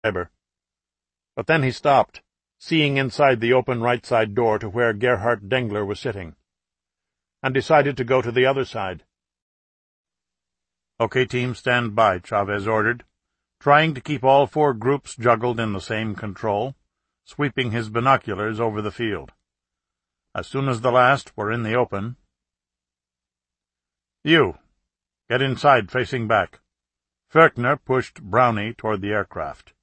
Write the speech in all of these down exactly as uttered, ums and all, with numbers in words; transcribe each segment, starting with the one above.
Weber. But then he stopped, seeing inside the open right-side door to where Gerhard Dengler was sitting, and decided to go to the other side. "Okay, team, stand by," Chavez ordered, trying to keep all four groups juggled in the same control, sweeping his binoculars over the field. As soon as the last were in the open, "You, get inside facing back." Ferkner pushed Brownie toward the aircraft.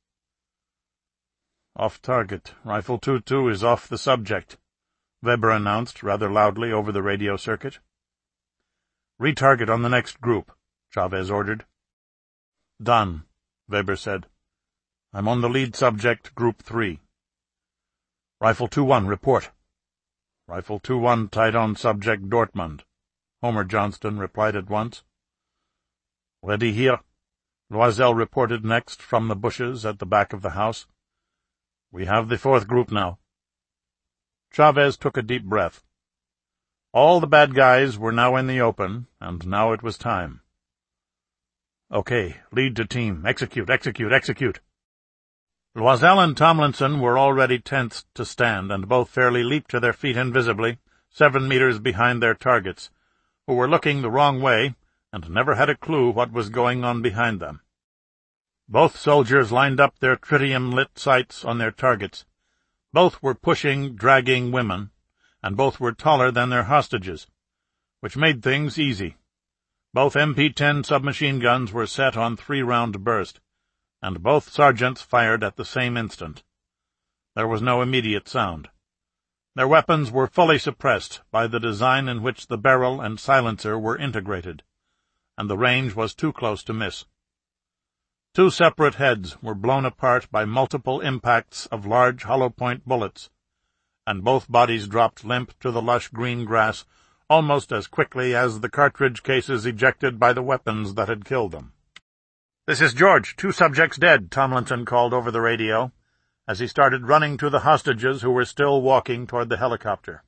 "Off target. Rifle two two is off the subject," Weber announced rather loudly over the radio circuit. "Retarget on the next group," Chavez ordered. "Done," Weber said. "I'm on the lead subject, group three." "Rifle two one, report." "Rifle two one tied on subject Dortmund," Homer Johnston replied at once. "Ready here," Loisel reported next from the bushes at the back of the house. "We have the fourth group now." Chavez took a deep breath. All the bad guys were now in the open, and now it was time. "Okay, lead to team. Execute, execute, execute." Loisel and Tomlinson were already tensed to stand, and both fairly leaped to their feet invisibly, seven meters behind their targets, who were looking the wrong way and never had a clue what was going on behind them. Both soldiers lined up their tritium-lit sights on their targets. Both were pushing, dragging women, and both were taller than their hostages, which made things easy. Both M P ten submachine guns were set on three-round burst, and both sergeants fired at the same instant. There was no immediate sound. Their weapons were fully suppressed by the design in which the barrel and silencer were integrated, and the range was too close to miss. Two separate heads were blown apart by multiple impacts of large hollow-point bullets, and both bodies dropped limp to the lush green grass almost as quickly as the cartridge cases ejected by the weapons that had killed them. "This is George. Two subjects dead," Tomlinson called over the radio, as he started running to the hostages who were still walking toward the helicopter.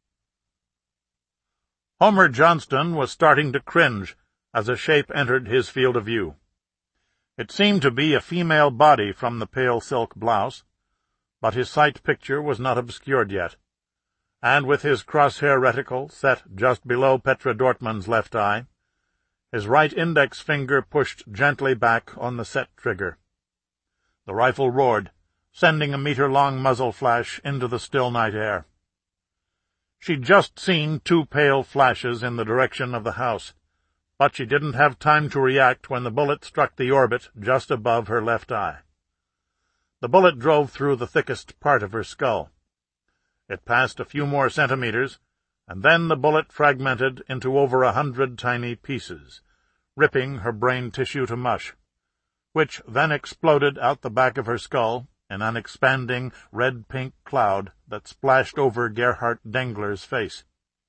Homer Johnston was starting to cringe as a shape entered his field of view. It seemed to be a female body from the pale silk blouse, but his sight picture was not obscured yet, and with his crosshair reticle set just below Petra Dortmund's left eye, his right index finger pushed gently back on the set trigger. The rifle roared, sending a meter-long muzzle flash into the still night air. She'd just seen two pale flashes in the direction of the house, but she didn't have time to react when the bullet struck the orbit just above her left eye. The bullet drove through the thickest part of her skull. It passed a few more centimeters, and then the bullet fragmented into over a hundred tiny pieces, ripping her brain tissue to mush, which then exploded out the back of her skull in an expanding red-pink cloud that splashed over Gerhard Dengler's face.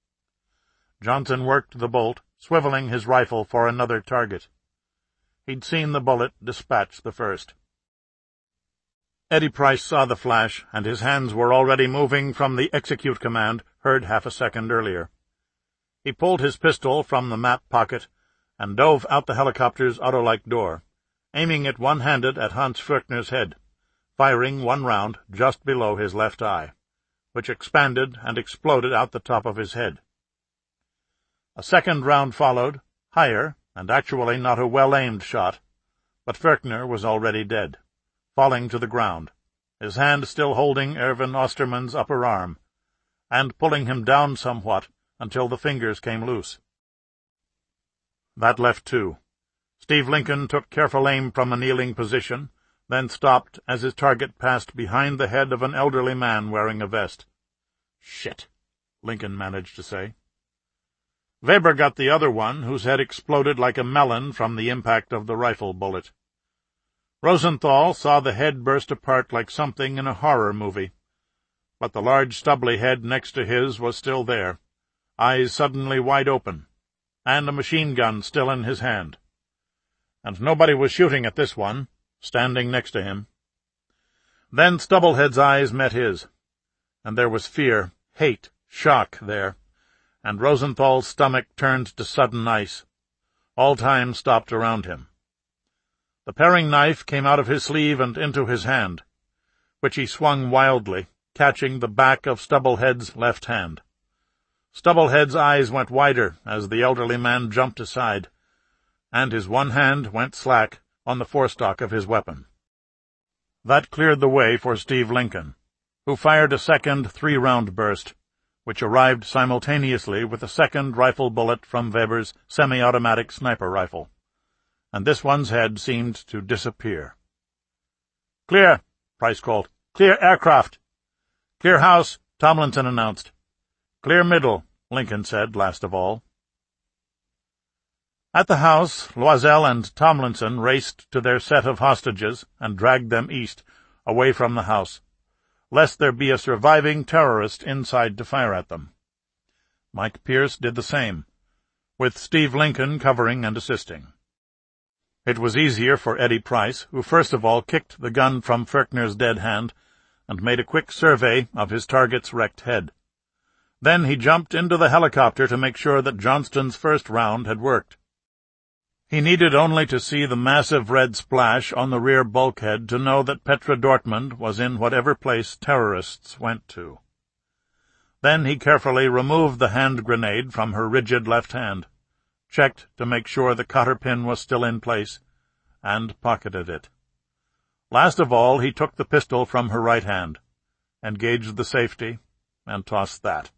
Johnson worked the bolt, swiveling his rifle for another target. He'd seen the bullet dispatch the first. Eddie Price saw the flash, and his hands were already moving from the execute command heard half a second earlier. He pulled his pistol from the map pocket and dove out the helicopter's autolike door, aiming it one-handed at Hans Ferkner's head, firing one round just below his left eye, which expanded and exploded out the top of his head. A second round followed, higher, and actually not a well-aimed shot, but Ferkner was already dead, falling to the ground, his hand still holding Erwin Osterman's upper arm, and pulling him down somewhat until the fingers came loose. That left two. Steve Lincoln took careful aim from a kneeling position, then stopped as his target passed behind the head of an elderly man wearing a vest. "Shit," Lincoln managed to say. Weber got the other one, whose head exploded like a melon from the impact of the rifle bullet. Rosenthal saw the head burst apart like something in a horror movie, but the large stubbly head next to his was still there, eyes suddenly wide open, and a machine gun still in his hand. And nobody was shooting at this one, standing next to him. Then Stubblehead's eyes met his, and there was fear, hate, shock there, and Rosenthal's stomach turned to sudden ice. All time stopped around him. The paring knife came out of his sleeve and into his hand, which he swung wildly, catching the back of Stubblehead's left hand. Stubblehead's eyes went wider as the elderly man jumped aside, and his one hand went slack on the forestock of his weapon. That cleared the way for Steve Lincoln, who fired a second three-round burst, which arrived simultaneously with a second rifle bullet from Weber's semi-automatic sniper rifle, and this one's head seemed to disappear. "Clear," Price called. "Clear aircraft." "Clear house," Tomlinson announced. "Clear middle," Lincoln said last of all. At the house, Loisel and Tomlinson raced to their set of hostages and dragged them east, away from the house, lest there be a surviving terrorist inside to fire at them. Mike Pierce did the same, with Steve Lincoln covering and assisting. It was easier for Eddie Price, who first of all kicked the gun from Ferkner's dead hand and made a quick survey of his target's wrecked head. Then he jumped into the helicopter to make sure that Johnston's first round had worked. He needed only to see the massive red splash on the rear bulkhead to know that Petra Dortmund was in whatever place terrorists went to. Then he carefully removed the hand grenade from her rigid left hand, checked to make sure the cotter pin was still in place, and pocketed it. Last of all, he took the pistol from her right hand, engaged the safety, and tossed that.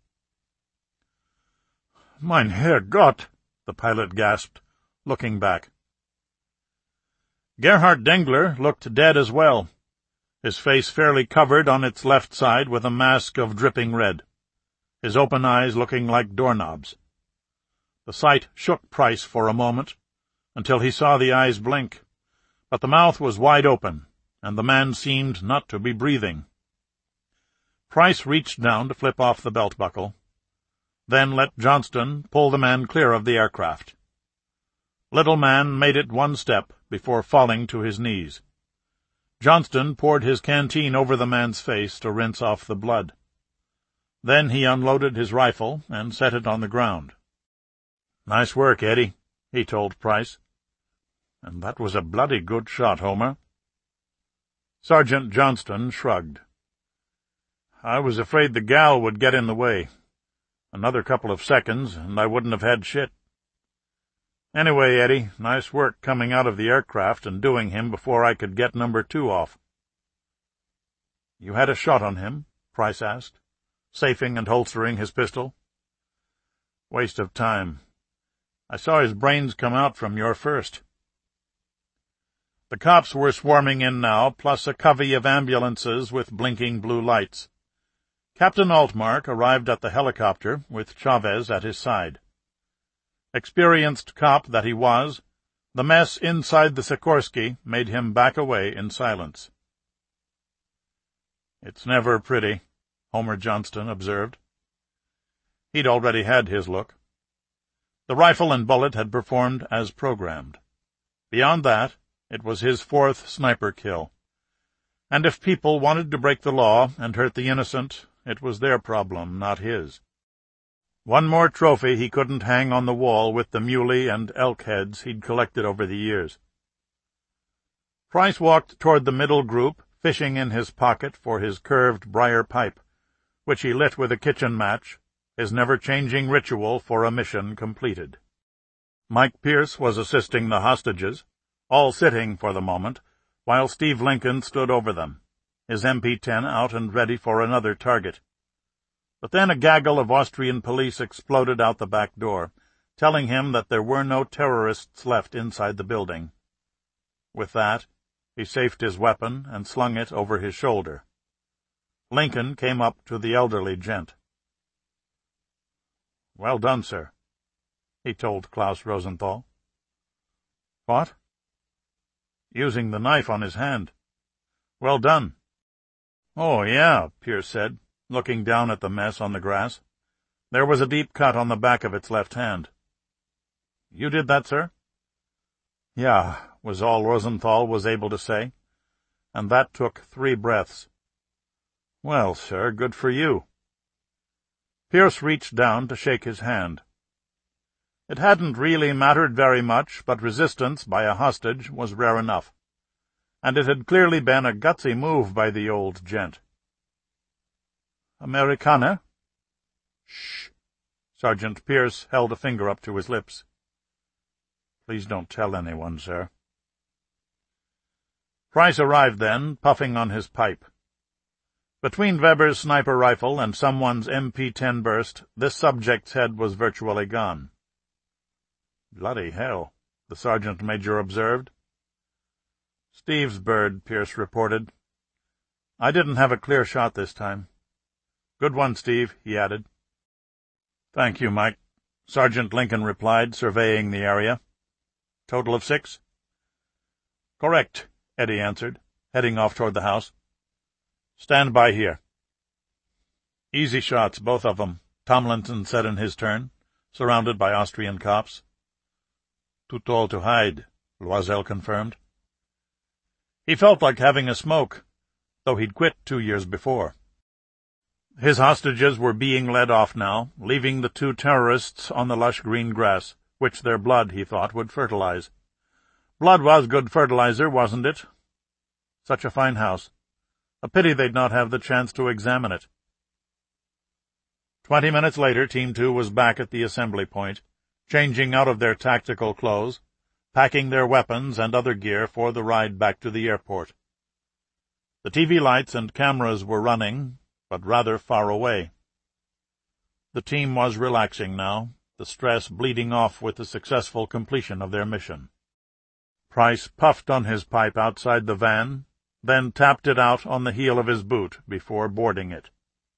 "Mein Herrgott," the pilot gasped, looking back. Gerhard Dengler looked dead as well, his face fairly covered on its left side with a mask of dripping red, his open eyes looking like doorknobs. The sight shook Price for a moment, until he saw the eyes blink, but the mouth was wide open, and the man seemed not to be breathing. Price reached down to flip off the belt buckle, then let Johnston pull the man clear of the aircraft. Little man made it one step before falling to his knees. Johnston poured his canteen over the man's face to rinse off the blood. Then he unloaded his rifle and set it on the ground. "Nice work, Eddie," he told Price. "And that was a bloody good shot, Homer." Sergeant Johnston shrugged. "I was afraid the gal would get in the way. Another couple of seconds, and I wouldn't have had shit. Anyway, Eddie, nice work coming out of the aircraft and doing him before I could get number two off." "You had a shot on him?" Price asked, safing and holstering his pistol. "Waste of time. I saw his brains come out from your first." The cops were swarming in now, plus a covey of ambulances with blinking blue lights. Captain Altmark arrived at the helicopter with Chavez at his side. Experienced cop that he was, the mess inside the Sikorsky made him back away in silence. "It's never pretty," Homer Johnston observed. He'd already had his look. The rifle and bullet had performed as programmed. Beyond that, it was his fourth sniper kill. And if people wanted to break the law and hurt the innocent, it was their problem, not his. One more trophy he couldn't hang on the wall with the muley and elk heads he'd collected over the years. Price walked toward the middle group, fishing in his pocket for his curved briar pipe, which he lit with a kitchen match, his never-changing ritual for a mission completed. Mike Pierce was assisting the hostages, all sitting for the moment, while Steve Lincoln stood over them, his M P ten out and ready for another target. But then a gaggle of Austrian police exploded out the back door, telling him that there were no terrorists left inside the building. With that, he safed his weapon and slung it over his shoulder. Lincoln came up to the elderly gent. "Well done, sir," he told Klaus Rosenthal. "What?" "Using the knife on his hand. Well done." "Oh, yeah," Pierce said, looking down at the mess on the grass. There was a deep cut on the back of its left hand. "You did that, sir?" "Yeah," was all Rosenthal was able to say, and that took three breaths. "Well, sir, good for you." Pierce reached down to shake his hand. It hadn't really mattered very much, but resistance by a hostage was rare enough. and it had clearly been a gutsy move by the old gent. "Americana?" "Shh." Sergeant Pierce held a finger up to his lips. "Please don't tell anyone, sir." Price arrived then, puffing on his pipe. Between Weber's sniper rifle and someone's M P ten burst, this subject's head was virtually gone. "Bloody hell," the sergeant major observed. "Steve's bird," Pierce reported. "I didn't have a clear shot this time." "Good one, Steve," he added. "Thank you, Mike," Sergeant Lincoln replied, surveying the area. "Total of six?" "Correct," Eddie answered, heading off toward the house. "Stand by here." "Easy shots, both of them," Tomlinson said in his turn, surrounded by Austrian cops. "Too tall to hide," Loisel confirmed. He felt like having a smoke, though he'd quit two years before. His hostages were being led off now, leaving the two terrorists on the lush green grass, which their blood, he thought, would fertilize. Blood was good fertilizer, wasn't it? Such a fine house. A pity they'd not have the chance to examine it. Twenty minutes later, Team Two was back at the assembly point, changing out of their tactical clothes, packing their weapons and other gear for the ride back to the airport. The T V lights and cameras were running, but rather far away. The team was relaxing now, the stress bleeding off with the successful completion of their mission. Price puffed on his pipe outside the van, then tapped it out on the heel of his boot before boarding it.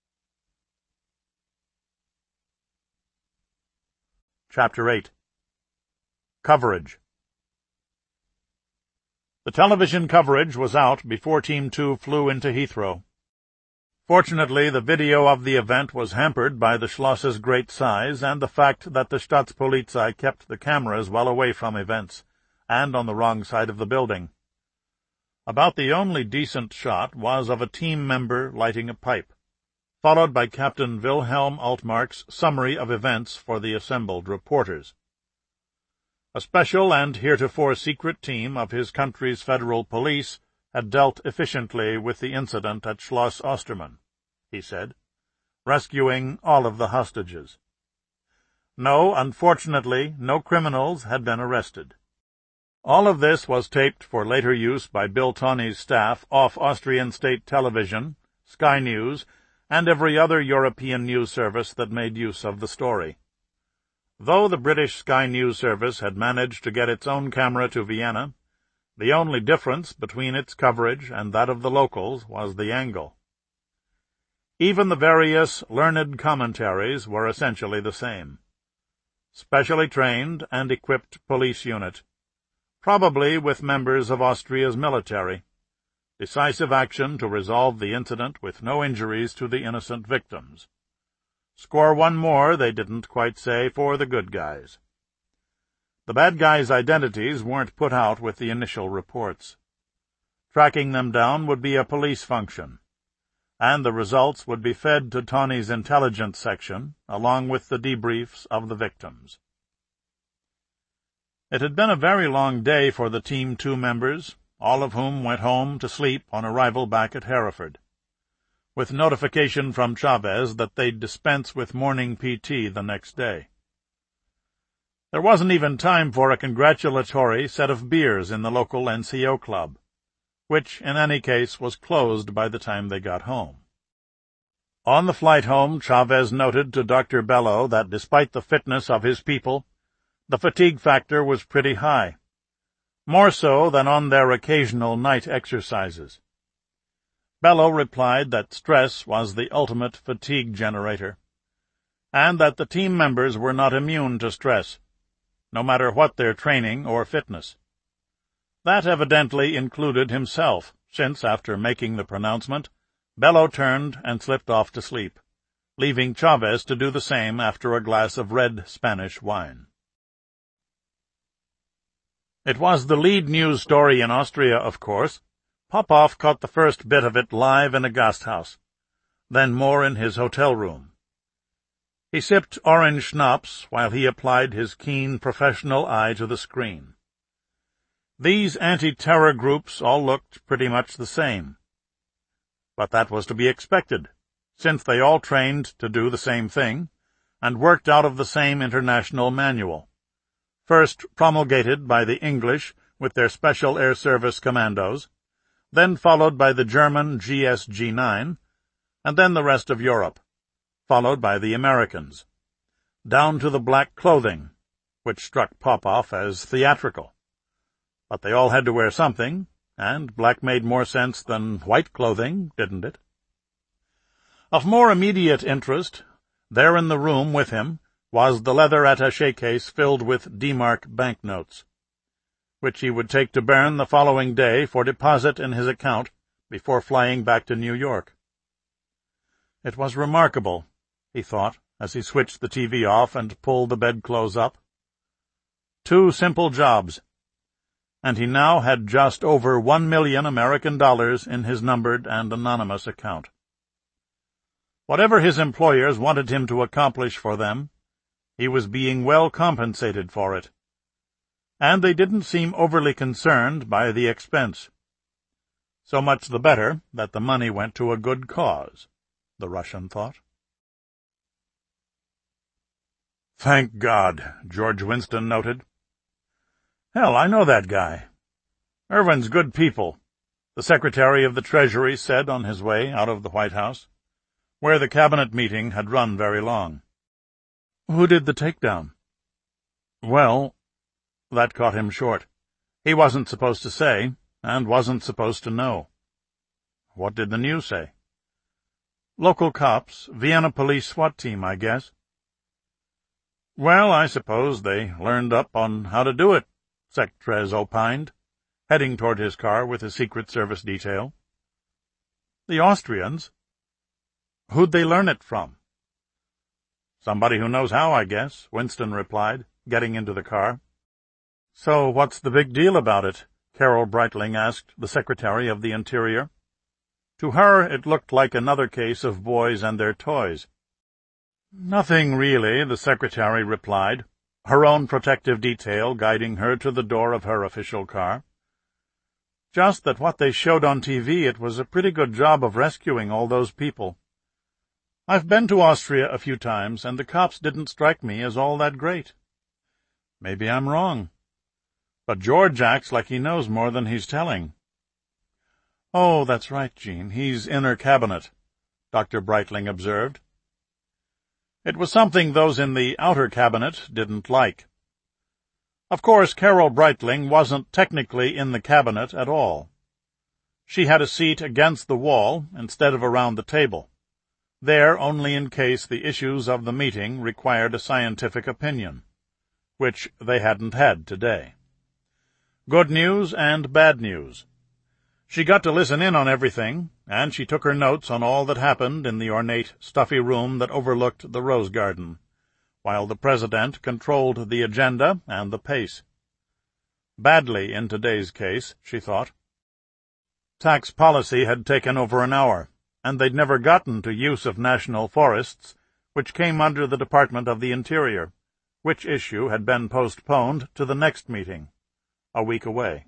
Chapter eight. Coverage. The television coverage was out before Team Two flew into Heathrow. Fortunately, the video of the event was hampered by the Schloss's great size and the fact that the Staatspolizei kept the cameras well away from events, and on the wrong side of the building. About the only decent shot was of a team member lighting a pipe, followed by Captain Wilhelm Altmark's summary of events for the assembled reporters. A special and heretofore secret team of his country's federal police had dealt efficiently with the incident at Schloss Ostermann, he said, rescuing all of the hostages. No, unfortunately, no criminals had been arrested. All of this was taped for later use by Bill Tawney's staff off Austrian state television, Sky News, and every other European news service that made use of the story. Though the British Sky News Service had managed to get its own camera to Vienna, the only difference between its coverage and that of the locals was the angle. Even the various learned commentaries were essentially the same. Specially trained and equipped police unit, probably with members of Austria's military. Decisive action to resolve the incident with no injuries to the innocent victims. Score one more, they didn't quite say, for the good guys. The bad guys' identities weren't put out with the initial reports. Tracking them down would be a police function, and the results would be fed to Tawney's intelligence section, along with the debriefs of the victims. It had been a very long day for the Team Two members, all of whom went home to sleep on arrival back at Hereford, with notification from Chavez that they'd dispense with morning P T the next day. There wasn't even time for a congratulatory set of beers in the local N C O club, which, in any case, was closed by the time they got home. On the flight home, Chavez noted to Doctor Bello that despite the fitness of his people, the fatigue factor was pretty high, more so than on their occasional night exercises. Bello replied that stress was the ultimate fatigue generator, and that the team members were not immune to stress, no matter what their training or fitness. That evidently included himself, since, after making the pronouncement, Bello turned and slipped off to sleep, leaving Chavez to do the same after a glass of red Spanish wine. It was the lead news story in Austria, of course. Popov caught the first bit of it live in a Gasthaus, then more in his hotel room. He sipped orange schnapps while he applied his keen professional eye to the screen. These anti-terror groups all looked pretty much the same. But that was to be expected, since they all trained to do the same thing, and worked out of the same international manual, first promulgated by the English with their Special Air Service commandos, then followed by the German G S G nine, and then the rest of Europe, followed by the Americans, down to the black clothing, which struck Popoff as theatrical. But they all had to wear something, and black made more sense than white clothing, didn't it? Of more immediate interest, there in the room with him, was the leather attaché case filled with D-Mark banknotes, which he would take to Bern the following day for deposit in his account before flying back to New York. It was remarkable, he thought, as he switched the T V off and pulled the bedclothes up. Two simple jobs, and he now had just over one million American dollars in his numbered and anonymous account. Whatever his employers wanted him to accomplish for them, he was being well compensated for it, and they didn't seem overly concerned by the expense. So much the better that the money went to a good cause, the Russian thought. Thank God, George Winston noted. Hell, I know that guy. Irvin's good people, the Secretary of the Treasury said on his way out of the White House, where the cabinet meeting had run very long. Who did the takedown? Well, that caught him short. He wasn't supposed to say, and wasn't supposed to know. What did the news say? Local cops, Vienna police SWAT team, I guess. Well, I suppose they learned up on how to do it, Sectrez opined, heading toward his car with his Secret Service detail. The Austrians? Who'd they learn it from? Somebody who knows how, I guess, Winston replied, getting into the car. So what's the big deal about it? Carol Breitling asked the Secretary of the Interior. To her it looked like another case of boys and their toys. Nothing really, the Secretary replied, her own protective detail guiding her to the door of her official car. Just that what they showed on T V, it was a pretty good job of rescuing all those people. I've been to Austria a few times, and the cops didn't strike me as all that great. Maybe I'm wrong. But George acts like he knows more than he's telling. Oh, that's right, Jean. He's inner cabinet, Doctor Breitling observed. It was something those in the outer cabinet didn't like. Of course, Carol Breitling wasn't technically in the cabinet at all. She had a seat against the wall instead of around the table, there only in case the issues of the meeting required a scientific opinion, which they hadn't had today. Good news and bad news. She got to listen in on everything, and she took her notes on all that happened in the ornate, stuffy room that overlooked the rose garden, while the President controlled the agenda and the pace. Badly in today's case, she thought. Tax policy had taken over an hour, and they'd never gotten to use of national forests, which came under the Department of the Interior, which issue had been postponed to the next meeting, a week away.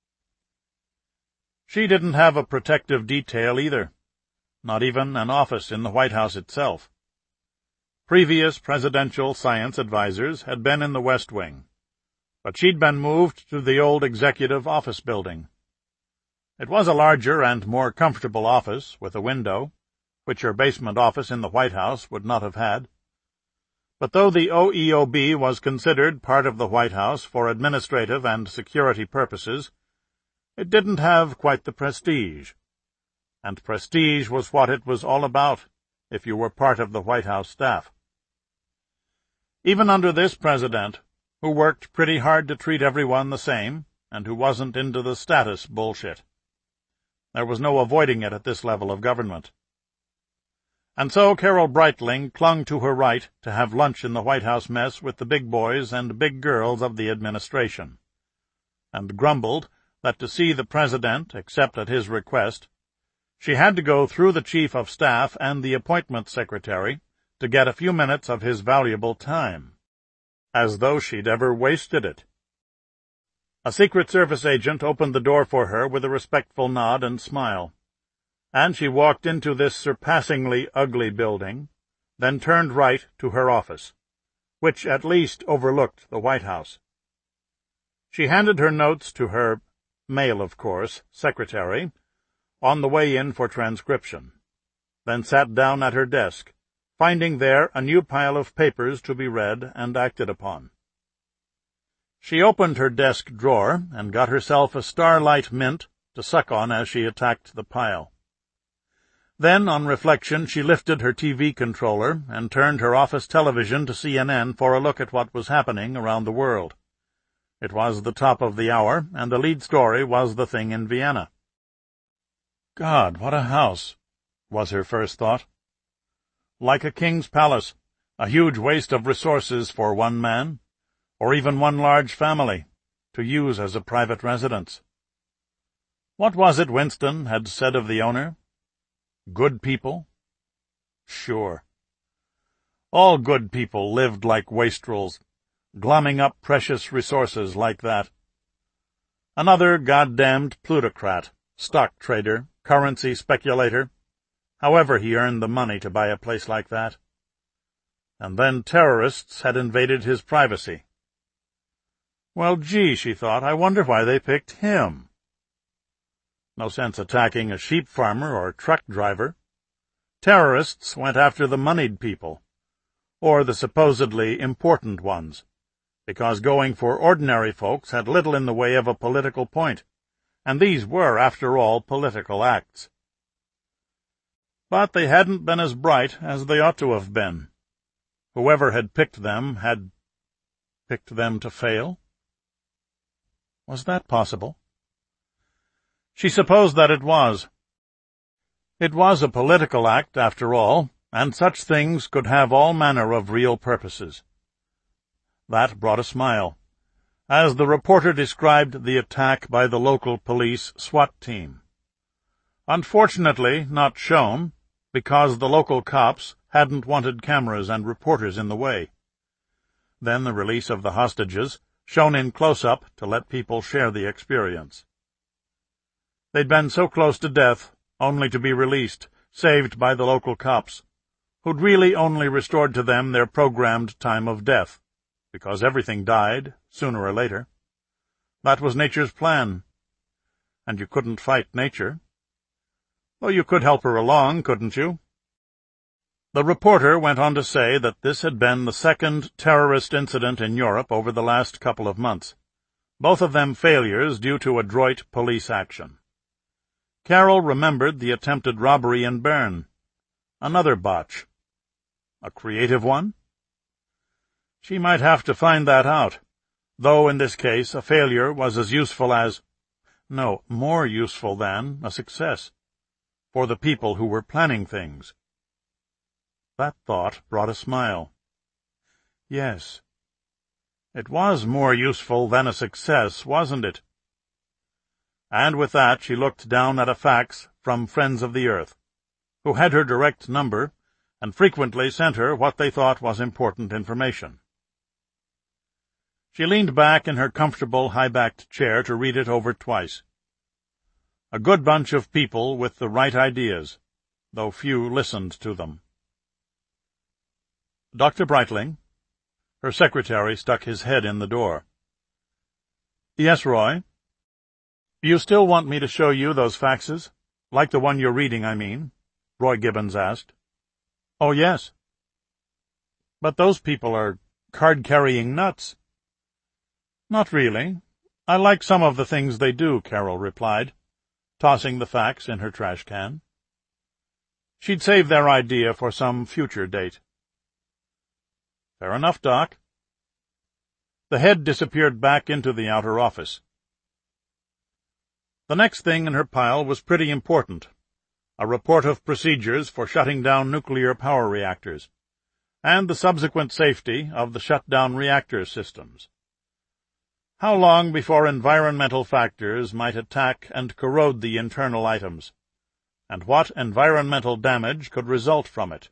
She didn't have a protective detail either, not even an office in the White House itself. Previous presidential science advisers had been in the West Wing, but she'd been moved to the old executive office building. It was a larger and more comfortable office with a window, which her basement office in the White House would not have had. But though the O E O B was considered part of the White House for administrative and security purposes, it didn't have quite the prestige. And prestige was what it was all about, if you were part of the White House staff. Even under this president, who worked pretty hard to treat everyone the same, and who wasn't into the status bullshit. There was no avoiding it at this level of government. And so Carol Breitling clung to her right to have lunch in the White House mess with the big boys and big girls of the administration, and grumbled that to see the President, except at his request, she had to go through the Chief of Staff and the Appointment Secretary to get a few minutes of his valuable time, as though she'd ever wasted it. A Secret Service agent opened the door for her with a respectful nod and smile, and she walked into this surpassingly ugly building, then turned right to her office, which at least overlooked the White House. She handed her notes to her, male of course, secretary, on the way in for transcription, then sat down at her desk, finding there a new pile of papers to be read and acted upon. She opened her desk drawer and got herself a Starlight Mint to suck on as she attacked the pile. Then, on reflection, she lifted her T V controller and turned her office television to C N N for a look at what was happening around the world. It was the top of the hour, and the lead story was the thing in Vienna. God, what a house, was her first thought. Like a king's palace, a huge waste of resources for one man, or even one large family, to use as a private residence. What was it Winston had said of the owner? Good people? Sure. All good people lived like wastrels, glomming up precious resources like that. Another goddamned plutocrat, stock trader, currency speculator, however he earned the money to buy a place like that. And then terrorists had invaded his privacy. Well, gee, she thought, I wonder why they picked him. No sense attacking a sheep farmer or truck driver. Terrorists went after the moneyed people, or the supposedly important ones, because going for ordinary folks had little in the way of a political point, and these were, after all, political acts. But they hadn't been as bright as they ought to have been. Whoever had picked them had picked them to fail. Was that possible? She supposed that it was. It was a political act, after all, and such things could have all manner of real purposes. That brought a smile, as the reporter described the attack by the local police SWAT team. Unfortunately not shown, because the local cops hadn't wanted cameras and reporters in the way. Then the release of the hostages, shown in close-up to let people share the experience. They'd been so close to death, only to be released, saved by the local cops, who'd really only restored to them their programmed time of death, because everything died, sooner or later. That was nature's plan. And you couldn't fight nature. Though you could help her along, couldn't you? The reporter went on to say that this had been the second terrorist incident in Europe over the last couple of months, both of them failures due to adroit police action. Carol remembered the attempted robbery in Bern. Another botch. A creative one? She might have to find that out, though in this case a failure was as useful as, no, more useful than, a success, for the people who were planning things. That thought brought a smile. Yes. It was more useful than a success, wasn't it? And with that she looked down at a fax from Friends of the Earth, who had her direct number and frequently sent her what they thought was important information. She leaned back in her comfortable, high-backed chair to read it over twice. A good bunch of people with the right ideas, though few listened to them. Doctor Breitling? Her secretary stuck his head in the door. Yes, Roy? You still want me to show you those faxes? Like the one you're reading, I mean, Roy Gibbons asked. Oh, yes. But those people are card-carrying nuts. Not really. I like some of the things they do, Carol replied, tossing the fax in her trash can. She'd save their idea for some future date. Fair enough, Doc. The head disappeared back into the outer office. The next thing in her pile was pretty important, a report of procedures for shutting down nuclear power reactors, and the subsequent safety of the shut-down reactor systems. How long before environmental factors might attack and corrode the internal items, and what environmental damage could result from it?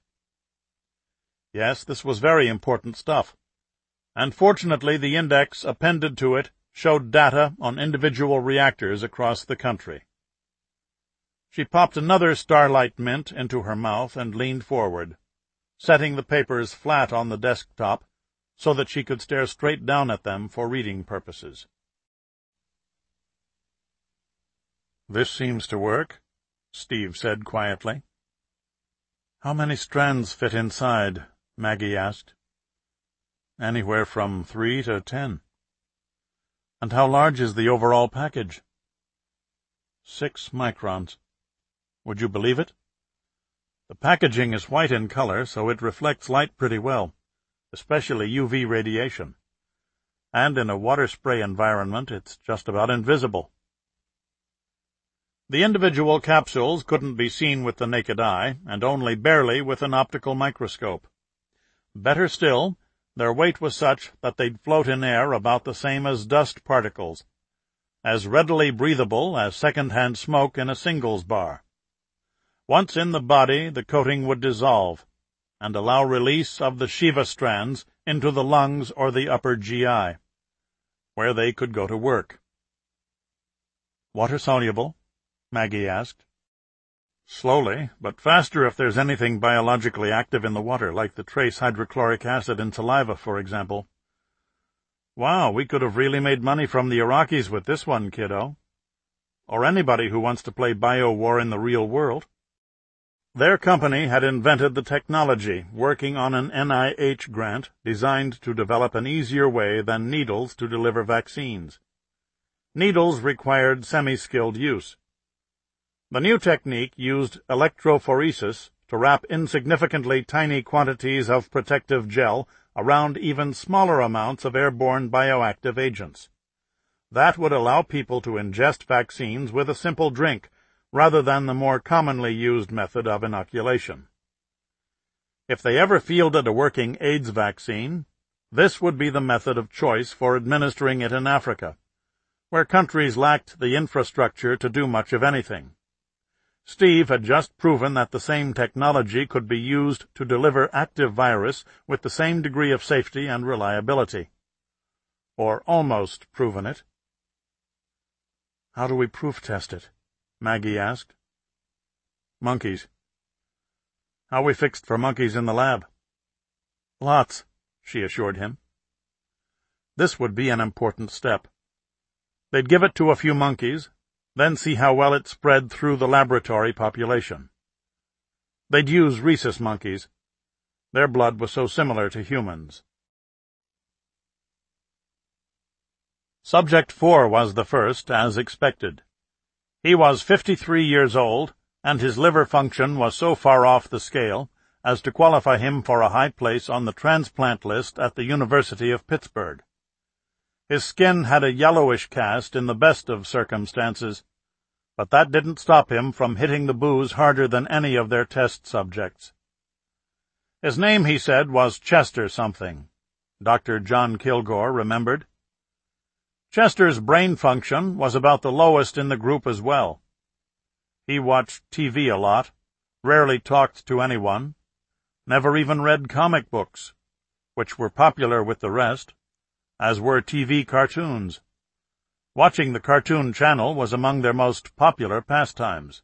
Yes, this was very important stuff, and fortunately the index appended to it showed data on individual reactors across the country. She popped another Starlight Mint into her mouth and leaned forward, setting the papers flat on the desktop so that she could stare straight down at them for reading purposes. "This seems to work," Steve said quietly. "How many strands fit inside?" Maggie asked. "Anywhere from three to ten." "And how large is the overall package?" Six microns. Would you believe it? The packaging is white in color, so it reflects light pretty well, especially U V radiation. And in a water spray environment, it's just about invisible. The individual capsules couldn't be seen with the naked eye, and only barely with an optical microscope. Better still, their weight was such that they'd float in air about the same as dust particles, as readily breathable as second-hand smoke in a singles bar. Once in the body, the coating would dissolve, and allow release of the Shiva strands into the lungs or the upper G I, where they could go to work. "Water-soluble?" Maggie asked. "Slowly, but faster if there's anything biologically active in the water, like the trace hydrochloric acid in saliva, for example. Wow, we could have really made money from the Iraqis with this one, kiddo. Or anybody who wants to play bio-war in the real world." Their company had invented the technology, working on an N I H grant designed to develop an easier way than needles to deliver vaccines. Needles required semi-skilled use. The new technique used electrophoresis to wrap insignificantly tiny quantities of protective gel around even smaller amounts of airborne bioactive agents. That would allow people to ingest vaccines with a simple drink, rather than the more commonly used method of inoculation. If they ever fielded a working AIDS vaccine, this would be the method of choice for administering it in Africa, where countries lacked the infrastructure to do much of anything. Steve had just proven that the same technology could be used to deliver active virus with the same degree of safety and reliability. Or almost proven it. "How do we proof test it?" Maggie asked. "Monkeys." "How we fixed for monkeys in the lab?" "Lots," she assured him. This would be an important step. They'd give it to a few monkeys, then see how well it spread through the laboratory population. They'd use rhesus monkeys. Their blood was so similar to humans. Subject four was the first, as expected. He was fifty-three years old, and his liver function was so far off the scale as to qualify him for a high place on the transplant list at the University of Pittsburgh. His skin had a yellowish cast in the best of circumstances, but that didn't stop him from hitting the booze harder than any of their test subjects. His name, he said, was Chester something. Doctor John Kilgore remembered. Chester's brain function was about the lowest in the group as well. He watched T V a lot, rarely talked to anyone, never even read comic books, which were popular with the rest, as were T V cartoons. Watching the Cartoon Channel was among their most popular pastimes.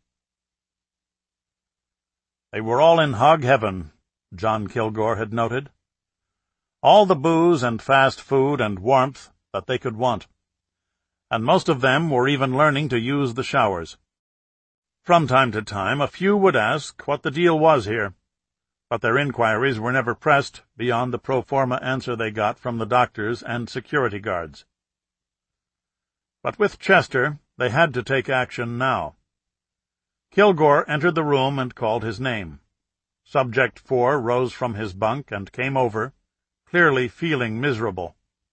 They were all in hog heaven, John Kilgore had noted. All the booze and fast food and warmth that they could want. And most of them were even learning to use the showers. From time to time, a few would ask what the deal was here, but their inquiries were never pressed beyond the pro forma answer they got from the doctors and security guards. But with Chester, they had to take action now. Kilgore entered the room and called his name. Subject four rose from his bunk and came over, clearly feeling miserable.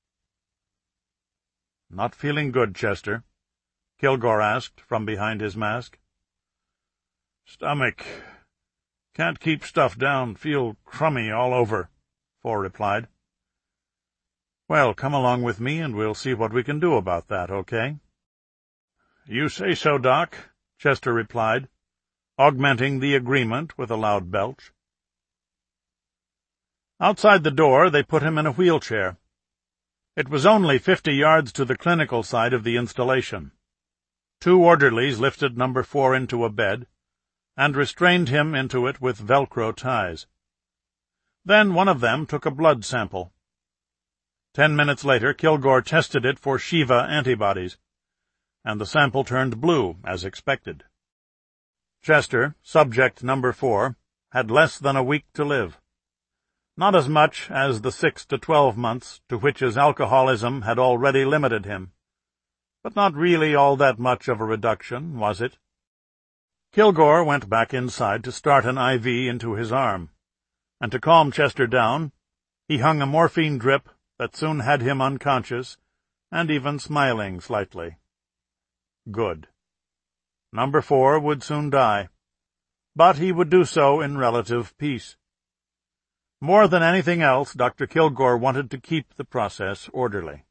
"Not feeling good, Chester?" Kilgore asked from behind his mask. "Stomach. Can't keep stuff down, feel crummy all over," Four replied. "Well, come along with me and we'll see what we can do about that, okay?" "You say so, Doc," Chester replied, augmenting the agreement with a loud belch. Outside the door, they put him in a wheelchair. It was only fifty yards to the clinical side of the installation. Two orderlies lifted number four into a bed, and restrained him into it with Velcro ties. Then one of them took a blood sample. Ten minutes later, Kilgore tested it for Shiva antibodies, and the sample turned blue, as expected. Chester, subject number four, had less than a week to live. Not as much as the six to twelve months to which his alcoholism had already limited him, but not really all that much of a reduction, was it? Kilgore went back inside to start an I V into his arm, and to calm Chester down, he hung a morphine drip that soon had him unconscious and even smiling slightly. Good. Number four would soon die, but he would do so in relative peace. More than anything else, Doctor Kilgore wanted to keep the process orderly.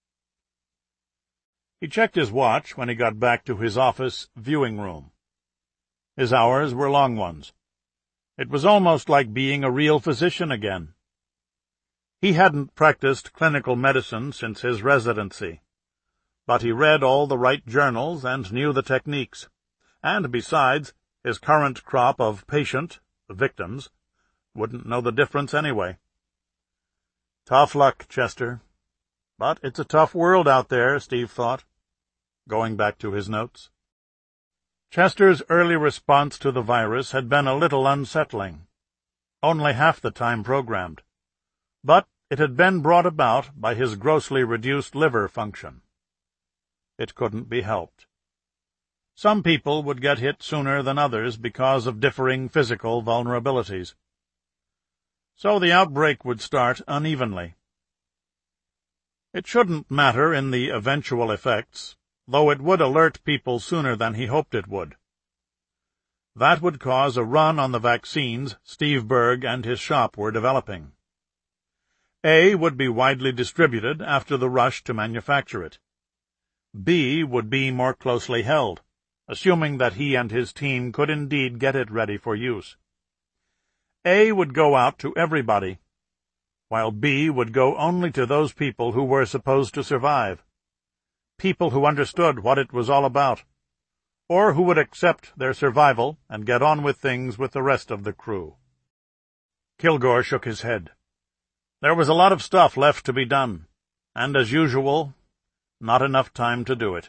He checked his watch when he got back to his office viewing room. His hours were long ones. It was almost like being a real physician again. He hadn't practiced clinical medicine since his residency, but he read all the right journals and knew the techniques, and besides, his current crop of patient, victims, wouldn't know the difference anyway. Tough luck, Chester. But it's a tough world out there, Steve thought, going back to his notes. Chester's early response to the virus had been a little unsettling, only half the time programmed, but it had been brought about by his grossly reduced liver function. It couldn't be helped. Some people would get hit sooner than others because of differing physical vulnerabilities. So the outbreak would start unevenly. It shouldn't matter in the eventual effects, though it would alert people sooner than he hoped it would. That would cause a run on the vaccines Steve Berg and his shop were developing. A would be widely distributed after the rush to manufacture it. B would be more closely held, assuming that he and his team could indeed get it ready for use. A would go out to everybody, while B would go only to those people who were supposed to survive, people who understood what it was all about, or who would accept their survival and get on with things with the rest of the crew. Kilgore shook his head. There was a lot of stuff left to be done, and as usual, not enough time to do it.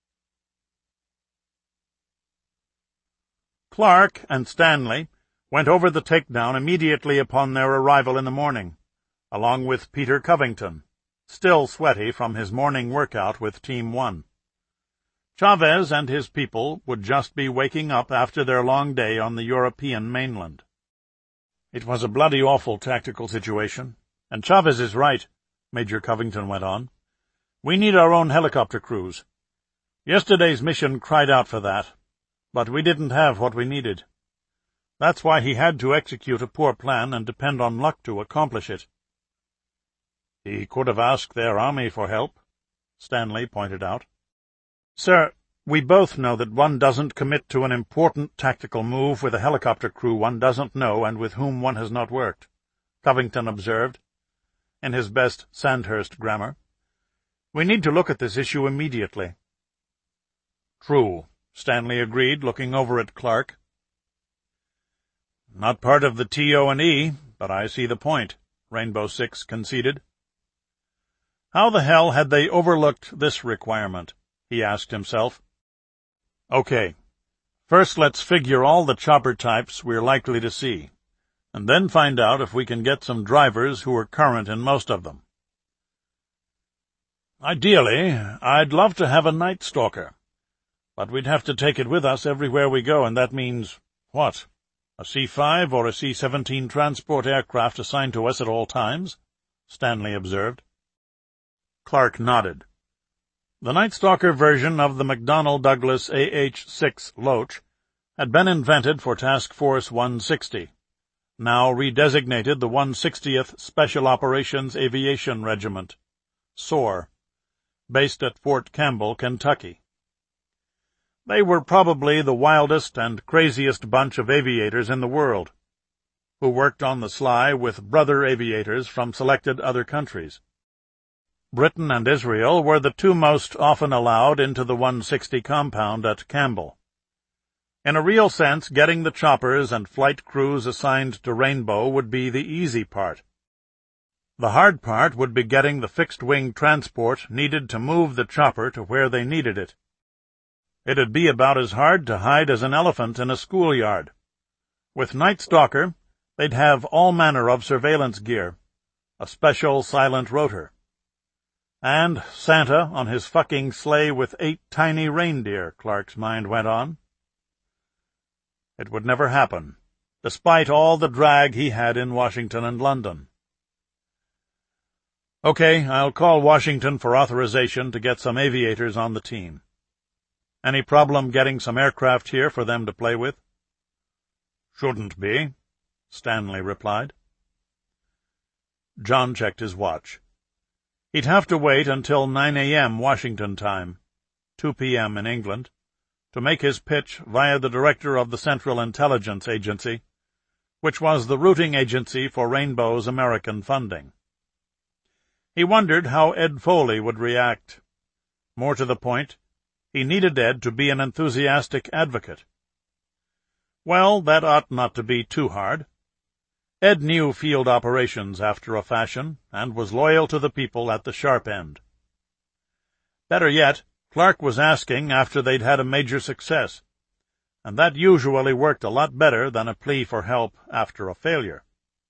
Clark and Stanley went over the takedown immediately upon their arrival in the morning, along with Peter Covington, still sweaty from his morning workout with Team One. Chavez and his people would just be waking up after their long day on the European mainland. It was a bloody awful tactical situation, and Chavez is right, Major Covington went on. We need our own helicopter crews. Yesterday's mission cried out for that, but we didn't have what we needed. That's why he had to execute a poor plan and depend on luck to accomplish it. He could have asked their army for help, Stanley pointed out. Sir, we both know that one doesn't commit to an important tactical move with a helicopter crew one doesn't know and with whom one has not worked, Covington observed, in his best Sandhurst grammar. We need to look at this issue immediately. True, Stanley agreed, looking over at Clark. Not part of the T O and E, but I see the point, Rainbow Six conceded. How the hell had they overlooked this requirement? He asked himself. Okay, first let's figure all the chopper types we're likely to see, and then find out if we can get some drivers who are current in most of them. Ideally, I'd love to have a Night Stalker, but we'd have to take it with us everywhere we go, and that means, what, a C five or a C seventeen transport aircraft assigned to us at all times? Stanley observed. Clark nodded. The Night Stalker version of the McDonnell Douglas A H six Loach had been invented for Task Force one sixty, now redesignated the one sixtieth Special Operations Aviation Regiment, S O A R, based at Fort Campbell, Kentucky. They were probably the wildest and craziest bunch of aviators in the world, who worked on the sly with brother aviators from selected other countries. Britain and Israel were the two most often allowed into the one sixty compound at Campbell. In a real sense, getting the choppers and flight crews assigned to Rainbow would be the easy part. The hard part would be getting the fixed-wing transport needed to move the chopper to where they needed it. It'd be about as hard to hide as an elephant in a schoolyard. With Night Stalker, they'd have all manner of surveillance gear, a special silent rotor. And Santa on his fucking sleigh with eight tiny reindeer, Clark's mind went on. It would never happen, despite all the drag he had in Washington and London. Okay, I'll call Washington for authorization to get some aviators on the team. Any problem getting some aircraft here for them to play with? Shouldn't be, Stanley replied. John checked his watch. He'd have to wait until nine a m Washington time, two p m in England, to make his pitch via the director of the Central Intelligence Agency, which was the routing agency for Rainbow's American funding. He wondered how Ed Foley would react. More to the point, he needed Ed to be an enthusiastic advocate. Well, that ought not to be too hard. Ed knew field operations after a fashion, and was loyal to the people at the sharp end. Better yet, Clark was asking after they'd had a major success, and that usually worked a lot better than a plea for help after a failure.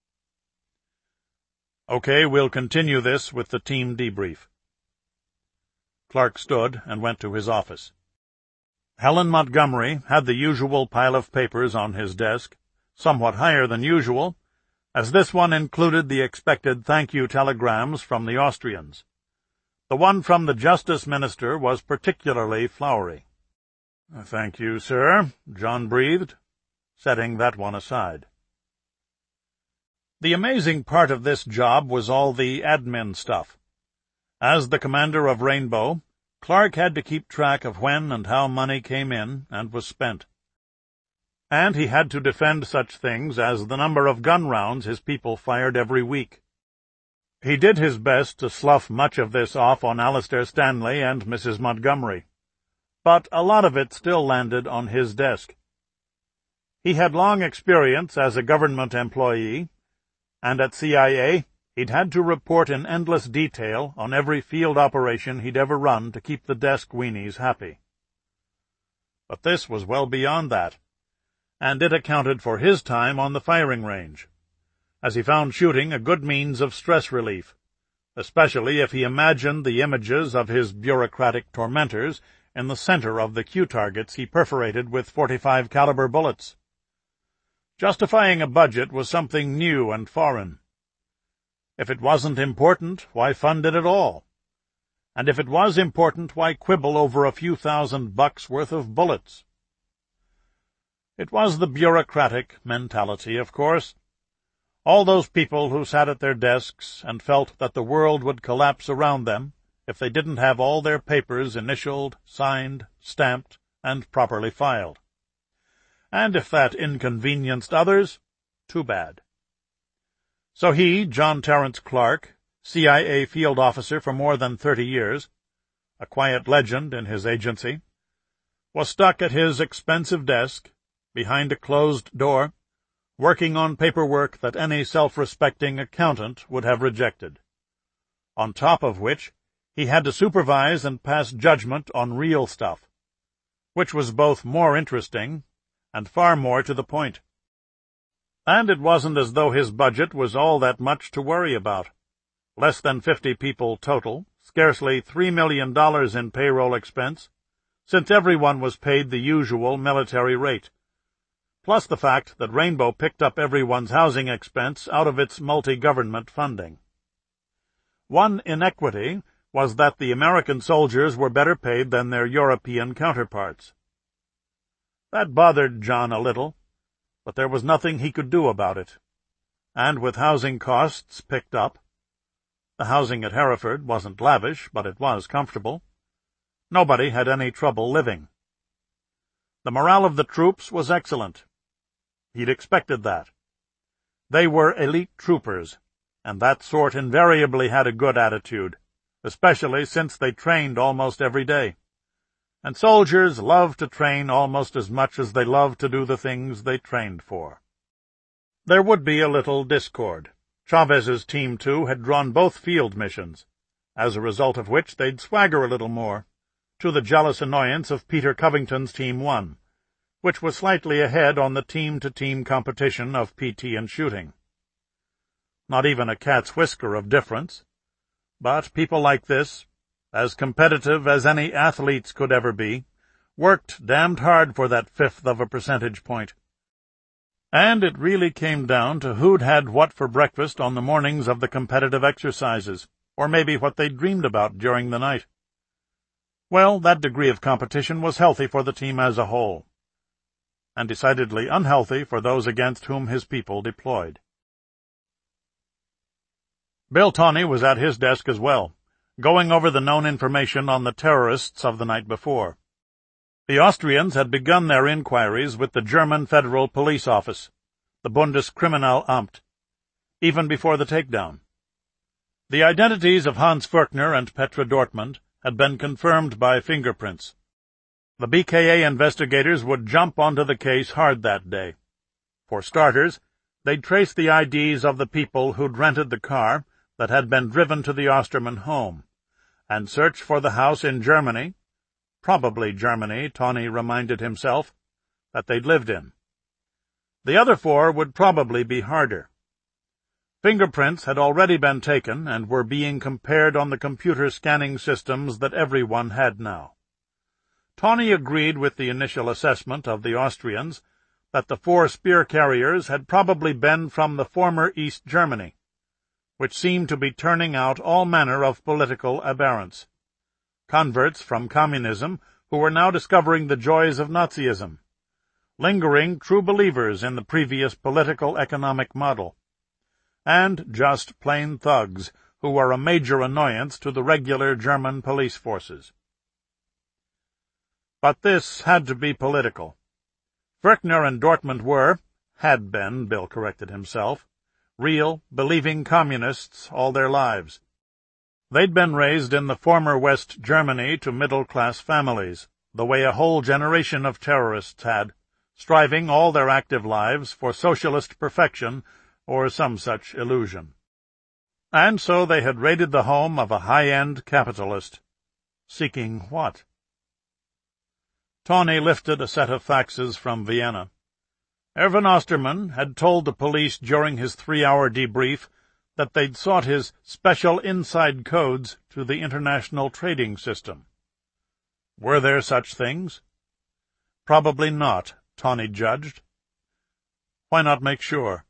Okay, we'll continue this with the team debrief. Clark stood and went to his office. Helen Montgomery had the usual pile of papers on his desk, somewhat higher than usual, as this one included the expected thank-you telegrams from the Austrians. The one from the Justice Minister was particularly flowery. "Thank you, sir," John breathed, setting that one aside. The amazing part of this job was all the admin stuff. As the commander of Rainbow, Clark had to keep track of when and how money came in and was spent. And he had to defend such things as the number of gun rounds his people fired every week. He did his best to slough much of this off on Alistair Stanley and Missus Montgomery, but a lot of it still landed on his desk. He had long experience as a government employee, and at C I A he'd had to report in endless detail on every field operation he'd ever run to keep the desk weenies happy. But this was well beyond that, and it accounted for his time on the firing range, as he found shooting a good means of stress relief, especially if he imagined the images of his bureaucratic tormentors in the center of the cue targets he perforated with forty-five caliber bullets. Justifying a budget was something new and foreign. If it wasn't important, why fund it at all? And if it was important, why quibble over a few thousand bucks worth of bullets? It was the bureaucratic mentality, of course. All those people who sat at their desks and felt that the world would collapse around them if they didn't have all their papers initialed, signed, stamped, and properly filed. And if that inconvenienced others, too bad. So he, John Terence Clark, C I A field officer for more than thirty years, a quiet legend in his agency, was stuck at his expensive desk, behind a closed door, working on paperwork that any self-respecting accountant would have rejected, on top of which he had to supervise and pass judgment on real stuff, which was both more interesting and far more to the point. And it wasn't as though his budget was all that much to worry about. Less than fifty people total, scarcely three million dollars in payroll expense, since everyone was paid the usual military rate, plus the fact that Rainbow picked up everyone's housing expense out of its multi-government funding. One inequity was that the American soldiers were better paid than their European counterparts. That bothered John a little, but there was nothing he could do about it. And with housing costs picked up, the housing at Hereford wasn't lavish, but it was comfortable, nobody had any trouble living. The morale of the troops was excellent. He'd expected that. They were elite troopers, and that sort invariably had a good attitude, especially since they trained almost every day. And soldiers love to train almost as much as they love to do the things they trained for. There would be a little discord. Chavez's Team Two had drawn both field missions, as a result of which they'd swagger a little more, to the jealous annoyance of Peter Covington's Team One, which was slightly ahead on the team-to-team competition of P T and shooting. Not even a cat's whisker of difference, but people like this, as competitive as any athletes could ever be, worked damned hard for that fifth of a percentage point. And it really came down to who'd had what for breakfast on the mornings of the competitive exercises, or maybe what they dreamed about during the night. Well, that degree of competition was healthy for the team as a whole, and decidedly unhealthy for those against whom his people deployed. Bill Tawney was at his desk as well, going over the known information on the terrorists of the night before. The Austrians had begun their inquiries with the German Federal Police Office, the Bundeskriminalamt, even before the takedown. The identities of Hans Furchtner and Petra Dortmund had been confirmed by fingerprints. The B K A investigators would jump onto the case hard that day. For starters, they'd trace the I Ds of the people who'd rented the car that had been driven to the Osterman home, and search for the house in Germany, probably Germany, Tawney reminded himself, that they'd lived in. The other four would probably be harder. Fingerprints had already been taken and were being compared on the computer scanning systems that everyone had now. Tawney agreed with the initial assessment of the Austrians that the four spear carriers had probably been from the former East Germany, which seemed to be turning out all manner of political aberrants. Converts from communism who were now discovering the joys of Nazism, lingering true believers in the previous political-economic model, and just plain thugs who were a major annoyance to the regular German police forces. But this had to be political. Furchtner and Dortmund were, had been, Bill corrected himself, real, believing communists all their lives. They'd been raised in the former West Germany to middle-class families, the way a whole generation of terrorists had, striving all their active lives for socialist perfection or some such illusion. And so they had raided the home of a high-end capitalist. Seeking what? Tawney lifted a set of faxes from Vienna. Erwin Osterman had told the police during his three-hour debrief that they'd sought his special inside codes to the international trading system. Were there such things? Probably not, Tawney judged. Why not make sure?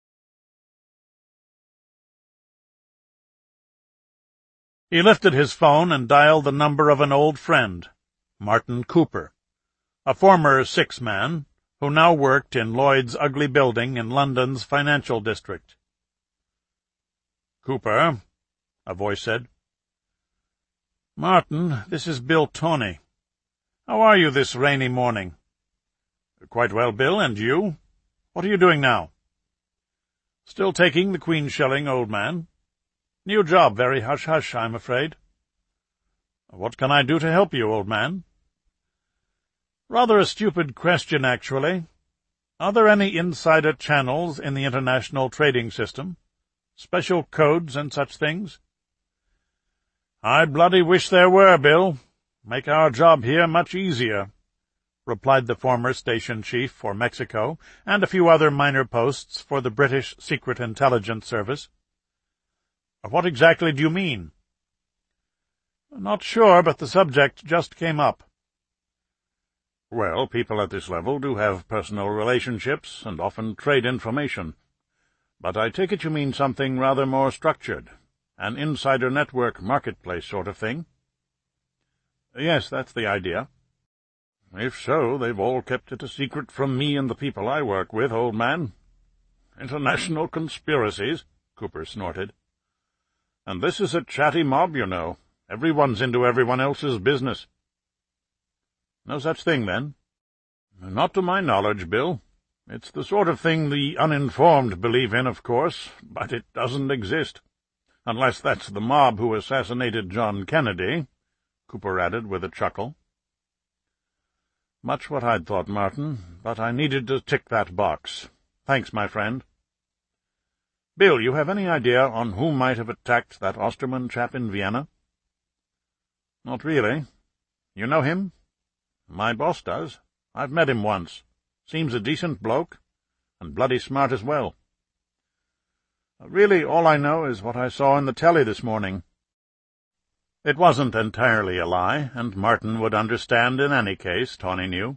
He lifted his phone and dialed the number of an old friend, Martin Cooper, a former six-man, who now worked in Lloyd's ugly building in London's financial district. "Cooper," a voice said. "Martin, this is Bill Tawney. How are you this rainy morning?" "Quite well, Bill, and you? What are you doing now?" "Still taking the Queen's shilling, old man. New job, very hush-hush, I'm afraid." "What can I do to help you, old man?" "Rather a stupid question, actually. Are there any insider channels in the international trading system? Special codes and such things?" "I bloody wish there were, Bill. Make our job here much easier," replied the former station chief for Mexico and a few other minor posts for the British Secret Intelligence Service. "What exactly do you mean?" "Not sure, but the subject just came up." "Well, people at this level do have personal relationships and often trade information. But I take it you mean something rather more structured, an insider network marketplace sort of thing?" "Yes, that's the idea." "If so, they've all kept it a secret from me and the people I work with, old man. International conspiracies," Cooper snorted. "And this is a chatty mob, you know. Everyone's into everyone else's business." "No such thing, then?" "Not to my knowledge, Bill. It's the sort of thing the uninformed believe in, of course, but it doesn't exist. Unless that's the mob who assassinated John Kennedy," Cooper added with a chuckle. "Much what I'd thought, Martin, but I needed to tick that box. Thanks, my friend. Bill, you have any idea on who might have attacked that Osterman chap in Vienna?" "Not really. You know him?" "My boss does. I've met him once. Seems a decent bloke, and bloody smart as well. Really, all I know is what I saw in the telly this morning." It wasn't entirely a lie, and Martin would understand in any case, Tawney knew.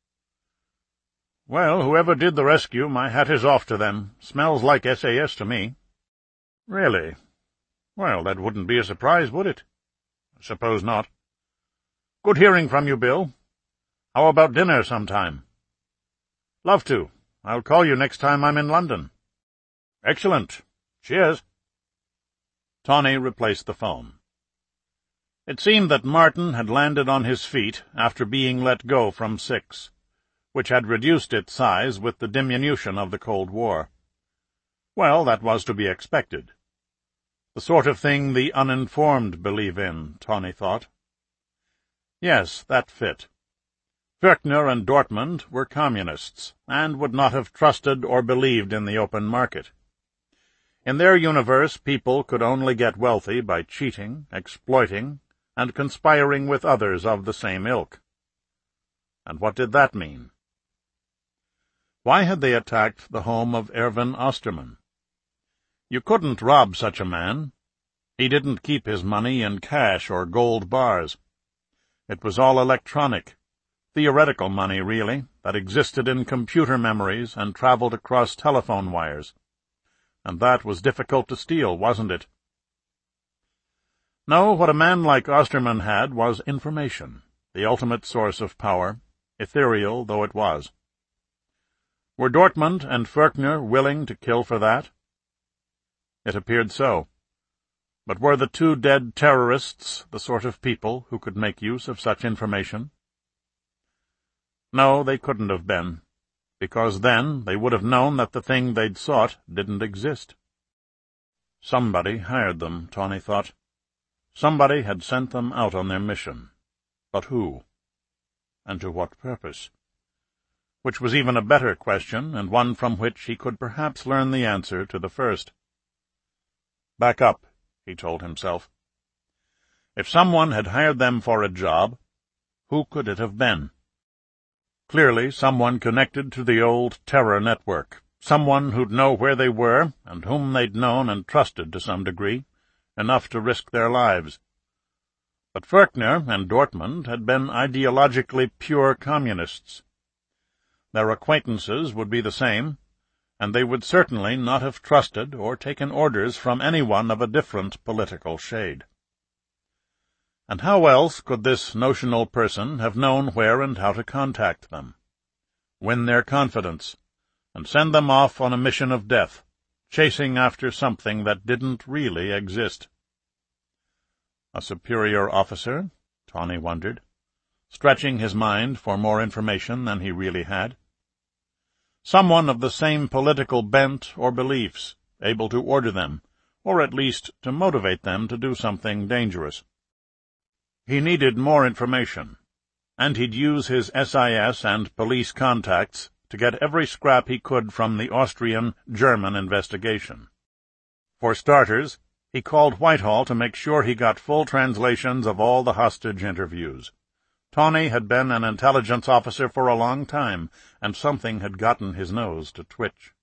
"Well, whoever did the rescue, my hat is off to them. Smells like S A S to me." "Really? Well, that wouldn't be a surprise, would it?" "Suppose not. Good hearing from you, Bill. How about dinner sometime?" "Love to. I'll call you next time I'm in London." "Excellent. Cheers." Tawney replaced the phone. It seemed that Martin had landed on his feet after being let go from Six, which had reduced its size with the diminution of the Cold War. Well, that was to be expected. The sort of thing the uninformed believe in, Tawney thought. Yes, that fit. Fürchner and Dortmund were communists, and would not have trusted or believed in the open market. In their universe, people could only get wealthy by cheating, exploiting, and conspiring with others of the same ilk. And what did that mean? Why had they attacked the home of Erwin Osterman? You couldn't rob such a man. He didn't keep his money in cash or gold bars. It was all electronic, theoretical money, really, that existed in computer memories and traveled across telephone wires. And that was difficult to steal, wasn't it? No, what a man like Osterman had was information, the ultimate source of power, ethereal though it was. Were Dortmund and Fürchner willing to kill for that? It appeared so. But were the two dead terrorists the sort of people who could make use of such information? No, they couldn't have been, because then they would have known that the thing they'd sought didn't exist. Somebody hired them, Tawney thought. Somebody had sent them out on their mission. But who? And to what purpose? Which was even a better question, and one from which he could perhaps learn the answer to the first. Back up, he told himself. If someone had hired them for a job, who could it have been? Clearly someone connected to the old terror network, someone who'd know where they were, and whom they'd known and trusted to some degree, enough to risk their lives. But Fürchner and Dortmund had been ideologically pure communists. Their acquaintances would be the same, and they would certainly not have trusted or taken orders from anyone of a different political shade. And how else could this notional person have known where and how to contact them, win their confidence, and send them off on a mission of death, chasing after something that didn't really exist? A superior officer? Tawney wondered, stretching his mind for more information than he really had. Someone of the same political bent or beliefs, able to order them, or at least to motivate them to do something dangerous. He needed more information, and he'd use his S I S and police contacts to get every scrap he could from the Austrian-German investigation. For starters, he called Whitehall to make sure he got full translations of all the hostage interviews. Tawney had been an intelligence officer for a long time, and something had gotten his nose to twitch.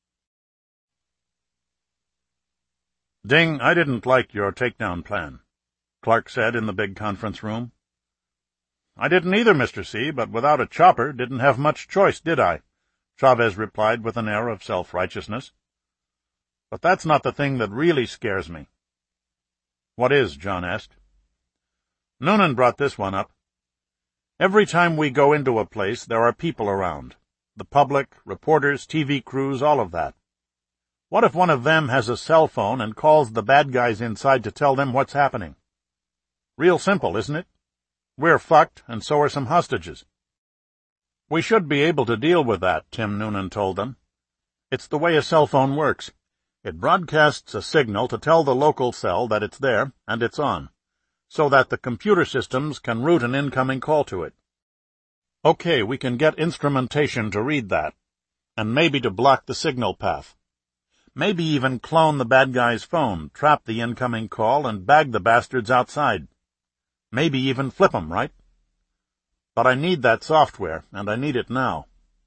"Ding, I didn't like your takedown plan," Clark said in the big conference room. "I didn't either, Mister C, but without a chopper didn't have much choice, did I?" Chavez replied with an air of self-righteousness. "But that's not the thing that really scares me." "What is?" John asked. Noonan brought this one up. "Every time we go into a place, there are people around. The public, reporters, T V crews, all of that. What if one of them has a cell phone and calls the bad guys inside to tell them what's happening? Real simple, isn't it? We're fucked, and so are some hostages." "We should be able to deal with that," Tim Noonan told them. "It's the way a cell phone works. It broadcasts a signal to tell the local cell that it's there and it's on, so that the computer systems can route an incoming call to it. Okay, we can get instrumentation to read that, and maybe to block the signal path. Maybe even clone the bad guy's phone, trap the incoming call, and bag the bastards outside. Maybe even flip 'em, right? But I need that software, and I need it now.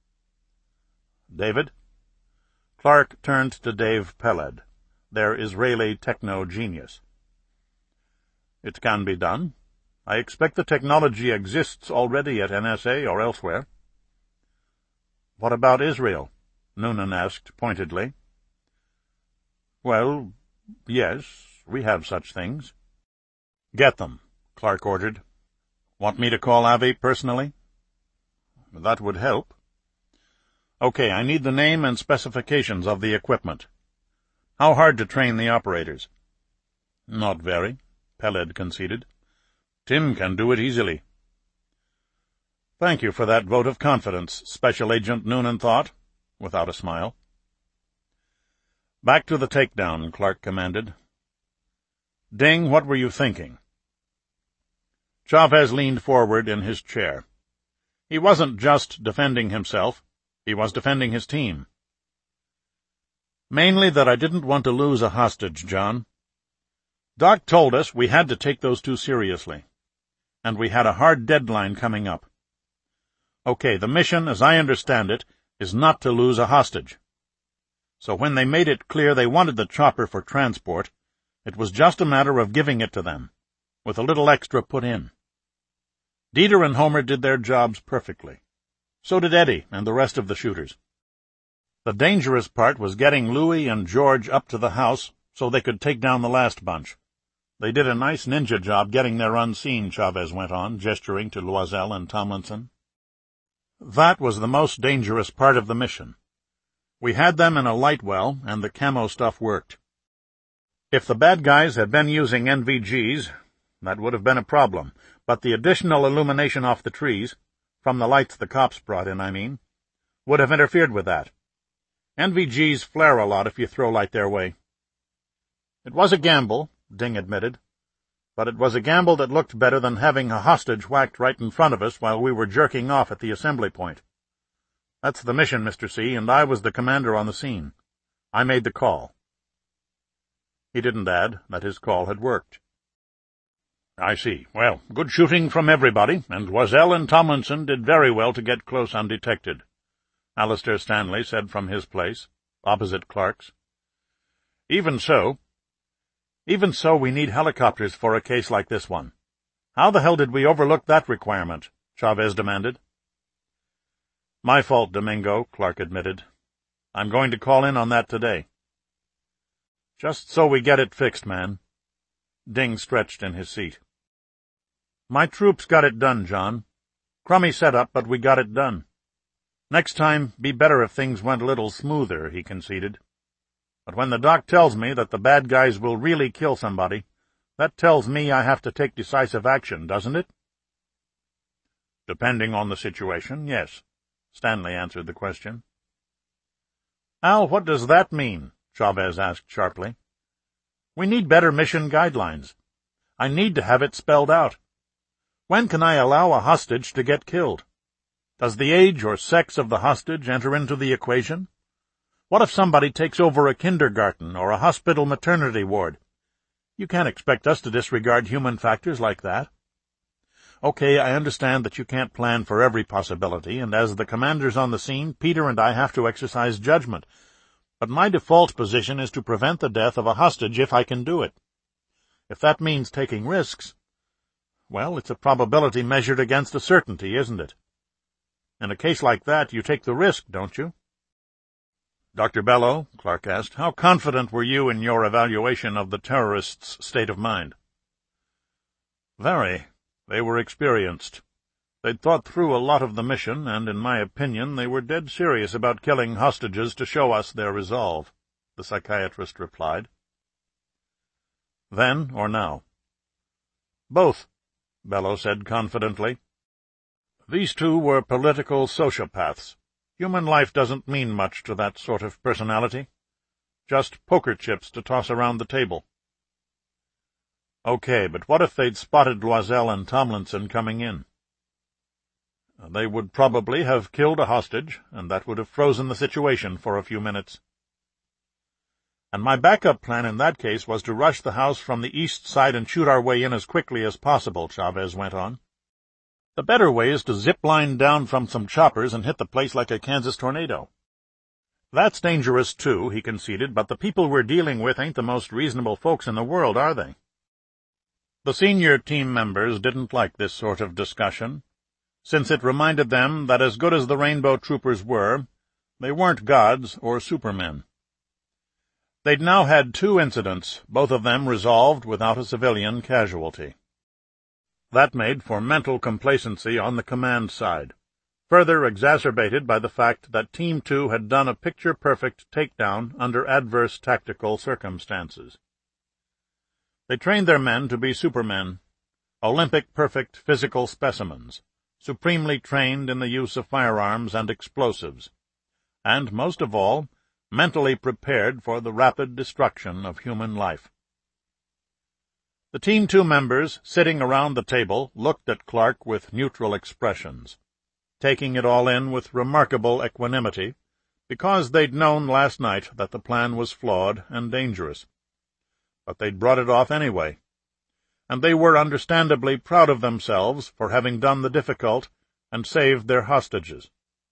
David? Clark turned to Dave Peled, their Israeli techno-genius. It can be done. I expect the technology exists already at N S A or elsewhere. What about Israel? Noonan asked pointedly. Well, yes, we have such things. Get them, Clark ordered. Want me to call Avi personally? That would help. Okay, I need the name and specifications of the equipment. How hard to train the operators? Not very, Peled conceded. Tim can do it easily. Thank you for that vote of confidence, Special Agent Noonan thought, without a smile. Back to the takedown, Clark commanded. Ding, what were you thinking? Chavez leaned forward in his chair. He wasn't just defending himself, he was defending his team. Mainly that I didn't want to lose a hostage, John. Doc told us we had to take those two seriously, and we had a hard deadline coming up. Okay, the mission, as I understand it, is not to lose a hostage. So when they made it clear they wanted the chopper for transport, it was just a matter of giving it to them, with a little extra put in. Dieter and Homer did their jobs perfectly. So did Eddie and the rest of the shooters. The dangerous part was getting Louis and George up to the house so they could take down the last bunch. They did a nice ninja job getting there unseen, Chavez went on, gesturing to Loisel and Tomlinson. That was the most dangerous part of the mission. We had them in a light well, and the camo stuff worked. If the bad guys had been using N V Gs, that would have been a problem, but the additional illumination off the trees, from the lights the cops brought in, I mean, would have interfered with that. N V Gs flare a lot if you throw light their way. It was a gamble, Ding admitted, but it was a gamble that looked better than having a hostage whacked right in front of us while we were jerking off at the assembly point. That's the mission, Mister C, and I was the commander on the scene. I made the call. He didn't add that his call had worked. I see. Well, good shooting from everybody, and Loisel and Tomlinson did very well to get close undetected, Alistair Stanley said from his place, opposite Clark's. Even so, even so, we need helicopters for a case like this one. How the hell did we overlook that requirement? Chavez demanded. My fault, Domingo, Clark admitted. I'm going to call in on that today. Just so we get it fixed, man. Ding stretched in his seat. My troops got it done, John. Crummy setup, but we got it done. Next time, be better if things went a little smoother, he conceded. But when the doc tells me that the bad guys will really kill somebody, that tells me I have to take decisive action, doesn't it? Depending on the situation, yes. Stanley answered the question. Al, what does that mean? Chavez asked sharply. We need better mission guidelines. I need to have it spelled out. When can I allow a hostage to get killed? Does the age or sex of the hostage enter into the equation? What if somebody takes over a kindergarten or a hospital maternity ward? You can't expect us to disregard human factors like that. Okay, I understand that you can't plan for every possibility, and as the commanders on the scene, Peter and I have to exercise judgment. But my default position is to prevent the death of a hostage if I can do it. If that means taking risks, well, it's a probability measured against a certainty, isn't it? In a case like that, you take the risk, don't you? Doctor Bellow, Clark asked, how confident were you in your evaluation of the terrorists' state of mind? Very. They were experienced. They'd thought through a lot of the mission, and in my opinion they were dead serious about killing hostages to show us their resolve, the psychiatrist replied. Then or now? Both, Bellow said confidently. These two were political sociopaths. Human life doesn't mean much to that sort of personality. just poker chips to toss around the table. Okay, but what if they'd spotted Loisel and Tomlinson coming in? They would probably have killed a hostage, and that would have frozen the situation for a few minutes. And my backup plan in that case was to rush the house from the east side and shoot our way in as quickly as possible, Chavez went on. The better way is to zip-line down from some choppers and hit the place like a Kansas tornado. That's dangerous, too, he conceded, but the people we're dealing with ain't the most reasonable folks in the world, are they? The senior team members didn't like this sort of discussion, since it reminded them that as good as the Rainbow Troopers were, they weren't gods or supermen. They'd now had two incidents, both of them resolved without a civilian casualty. That made for mental complacency on the command side, further exacerbated by the fact that Team Two had done a picture-perfect takedown under adverse tactical circumstances. They trained their men to be supermen, Olympic-perfect physical specimens, supremely trained in the use of firearms and explosives, and, most of all, mentally prepared for the rapid destruction of human life. The Team Two members, sitting around the table, looked at Clark with neutral expressions, taking it all in with remarkable equanimity, because they'd known last night that the plan was flawed and dangerous. But they'd brought it off anyway, and they were understandably proud of themselves for having done the difficult and saved their hostages.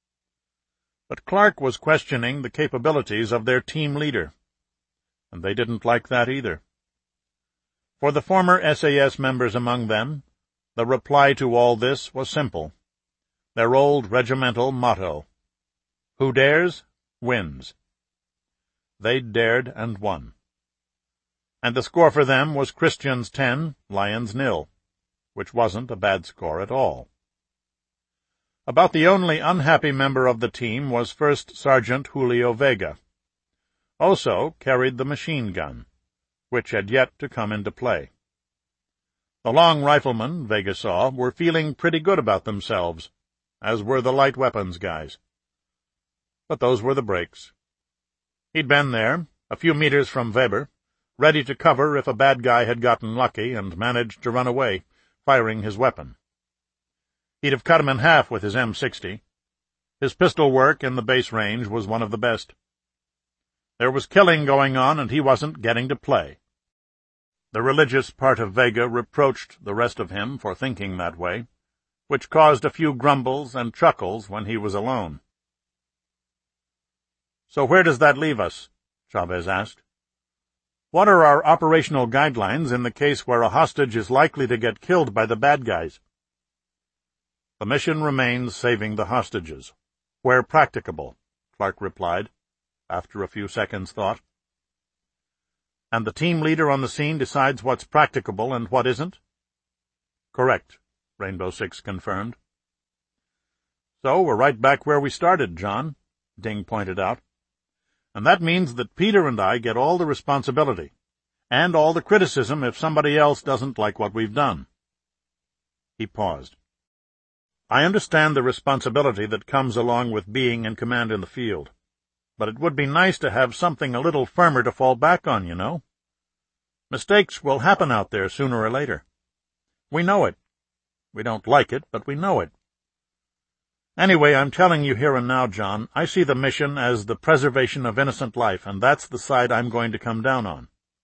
But Clark was questioning the capabilities of their team leader, and they didn't like that either. For the former S A S members among them, the reply to all this was simple, their old regimental motto, "Who dares, wins." They'd dared and won. And the score for them was Christians ten, Lions nil, which wasn't a bad score at all. About the only unhappy member of the team was First Sergeant Julio Vega. Also carried the machine gun, which had yet to come into play. The long riflemen, Vega saw, were feeling pretty good about themselves, as were the light weapons guys. But those were the breaks. He'd been there, a few meters from Weber, ready to cover if a bad guy had gotten lucky and managed to run away, firing his weapon. He'd have cut him in half with his M sixty. His pistol work in the base range was one of the best. There was killing going on, and he wasn't getting to play. The religious part of Vega reproached the rest of him for thinking that way, which caused a few grumbles and chuckles when he was alone. "So where does that leave us?" Chavez asked. "What are our operational guidelines in the case where a hostage is likely to get killed by the bad guys?" "The mission remains saving the hostages, where practicable," Clark replied, after a few seconds' thought. "And the team leader on the scene decides what's practicable and what isn't?" "Correct," Rainbow Six confirmed. "So we're right back where we started, John," Ding pointed out. "And that means that Peter and I get all the responsibility, and all the criticism if somebody else doesn't like what we've done." He paused. "I understand the responsibility that comes along with being in command in the field, but it would be nice to have something a little firmer to fall back on, you know. Mistakes will happen out there sooner or later. We know it. We don't like it, but we know it. Anyway, I'm telling you here and now, John, I see the mission as the preservation of innocent life, and that's the side I'm going to come down on."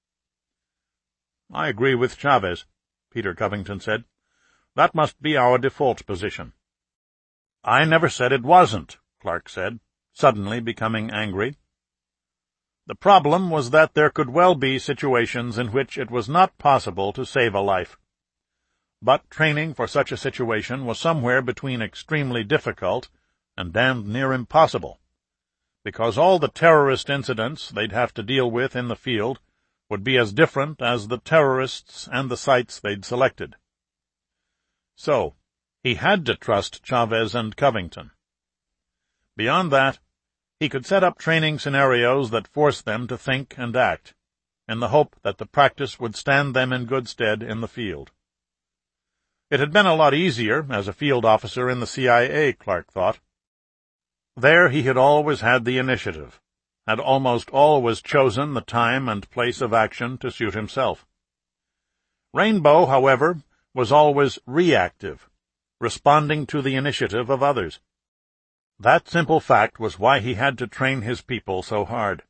"I agree with Chavez," Peter Covington said. "That must be our default position." "I never said it wasn't," Clark said, suddenly becoming angry. The problem was that there could well be situations in which it was not possible to save a life. But training for such a situation was somewhere between extremely difficult and damned near impossible, because all the terrorist incidents they'd have to deal with in the field would be as different as the terrorists and the sites they'd selected. So, he had to trust Chavez and Covington. Beyond that, he could set up training scenarios that forced them to think and act, in the hope that the practice would stand them in good stead in the field. It had been a lot easier as a field officer in the C I A, Clark thought. There he had always had the initiative, had almost always chosen the time and place of action to suit himself. Rainbow, however, was always reactive, responding to the initiative of others. That simple fact was why he had to train his people so hard.